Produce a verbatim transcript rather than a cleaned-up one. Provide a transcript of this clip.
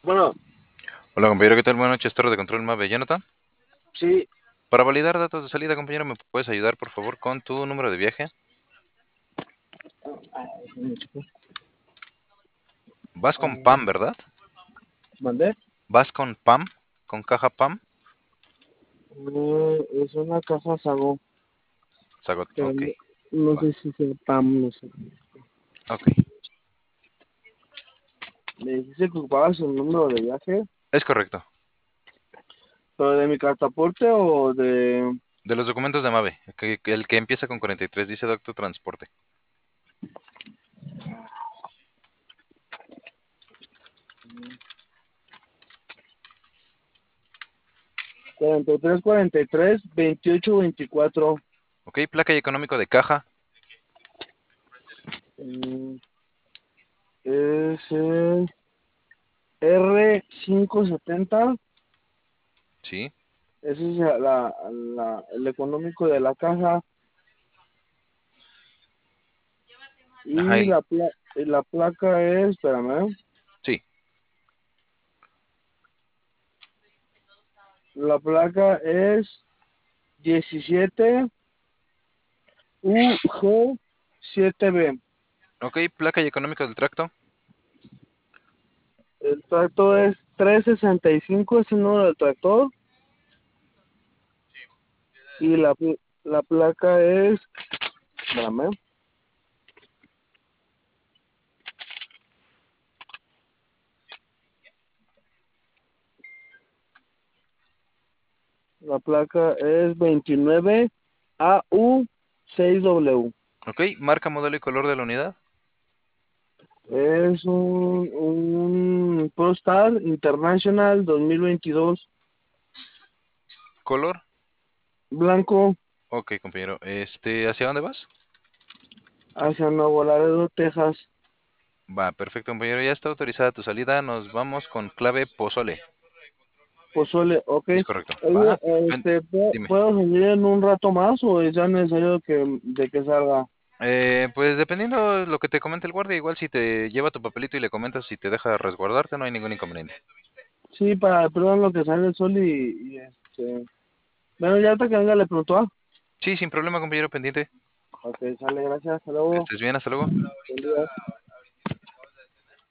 Bueno, Hola compañero, ¿qué tal? Buenas noches, torre de control MAVE, ¿Jonathan? sí, Para validar datos de salida, compañero, ¿me puedes ayudar por favor con tu número de viaje? Vas con ah, PAM, ¿verdad? mandé. Vas con PAM, con caja PAM. Eh, es una caja Sago, Sagot, pero ok, no, no va, sé si sea P A M, no sé. ok. Me dijiste que ocupabas el número de viaje, Es correcto. pero de mi cartaporte o de... De los documentos de MAVE, que- que el que empieza con cuarenta y tres dice Doctor Transporte. cuarenta y tres, cuarenta y tres, veintiocho, veinticuatro. Ok, placa y económico de caja. Mm, es eh, R quinientos setenta. Sí. Ese es la, la, el económico de la caja. Ajá, Y y- la, pla y la placa es, espérame, sí. la placa es diecisiete U G siete B. Ok, placa y económico del tracto. El tractor es trescientos sesenta y cinco, es el número del tractor. Y la, pl- la placa es, espérame, la placa es veintinueve A U seis W. Ok, marca, modelo y color de la unidad. Es un, un ProStar International dos mil veintidós, Color. blanco, Ok, compañero. Este, ¿hacia dónde vas? hacia Nuevo Laredo, Texas. Va, perfecto, compañero. Ya está autorizada tu salida. Nos vamos con clave Pozole. Pozole, ok. Es correcto. Oye, Va. Ven, este, ¿puedo dime. puedo salir en un rato más o es ya necesario que, de que salga? Eh, pues dependiendo de lo que te comente el guardia, igual si te lleva tu papelito y le comentas si te deja resguardarte, no hay ningún inconveniente. Sí, para, perdón, lo que sale el sol y, y este... Bueno, ya hasta que venga le pregunto, ah, Sí, sin problema, compañero pendiente. ok, sale, gracias, hasta Que luego, estés bien, hasta luego. buen día.